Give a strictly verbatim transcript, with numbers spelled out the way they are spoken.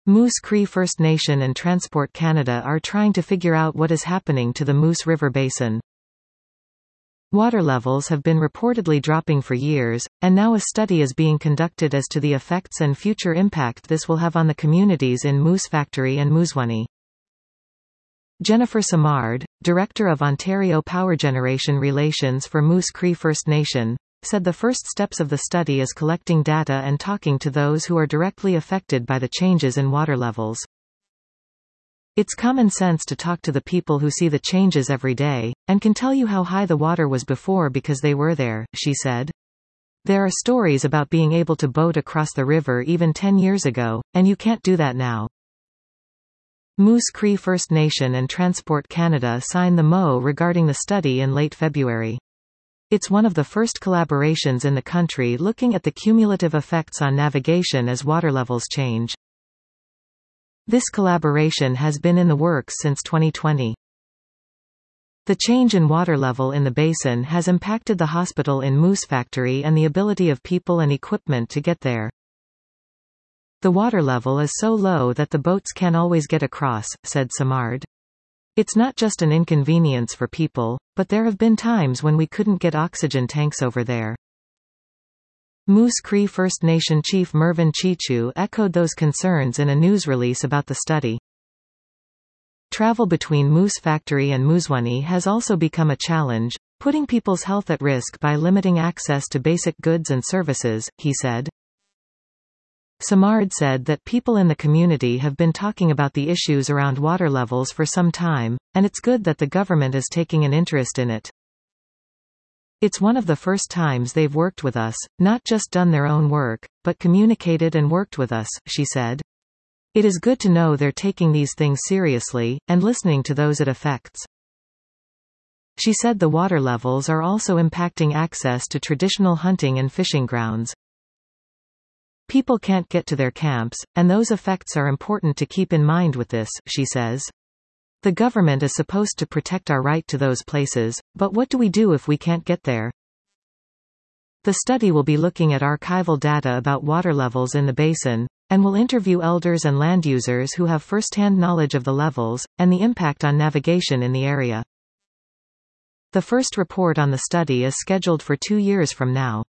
Moose Cree First Nation and Transport Canada are trying to figure out what is happening to the Moose River Basin. Water levels have been reportedly dropping for years, and now a study is being conducted as to the effects and future impact this will have on the communities in Moose Factory and Moosonee. Jennifer Simard, Director of Ontario Power Generation Relations for Moose Cree First Nation, said the first steps of the study is collecting data and talking to those who are directly affected by the changes in water levels. It's common sense to talk to the people who see the changes every day, and can tell you how high the water was before because they were there, she said. There are stories about being able to boat across the river even ten years ago, and you can't do that now. Moose Cree First Nation and Transport Canada signed the M O U regarding the study in late February. It's one of the first collaborations in the country looking at the cumulative effects on navigation as water levels change. This collaboration has been in the works since twenty twenty. The change in water level in the basin has impacted the hospital in Moose Factory and the ability of people and equipment to get there. The water level is so low that the boats can't always get across, said Simard. It's not just an inconvenience for people, but there have been times when we couldn't get oxygen tanks over there. Moose Cree First Nation Chief Mervyn Cheechoo echoed those concerns in a news release about the study. Travel between Moose Factory and Moosonee has also become a challenge, putting people's health at risk by limiting access to basic goods and services, he said. Simard said that people in the community have been talking about the issues around water levels for some time, and it's good that the government is taking an interest in it. It's one of the first times they've worked with us, not just done their own work, but communicated and worked with us, she said. It is good to know they're taking these things seriously, and listening to those it affects. She said the water levels are also impacting access to traditional hunting and fishing grounds. People can't get to their camps, and those effects are important to keep in mind with this, she says. The government is supposed to protect our right to those places, but what do we do if we can't get there? The study will be looking at archival data about water levels in the basin, and will interview elders and land users who have first-hand knowledge of the levels, and the impact on navigation in the area. The first report on the study is scheduled for two years from now.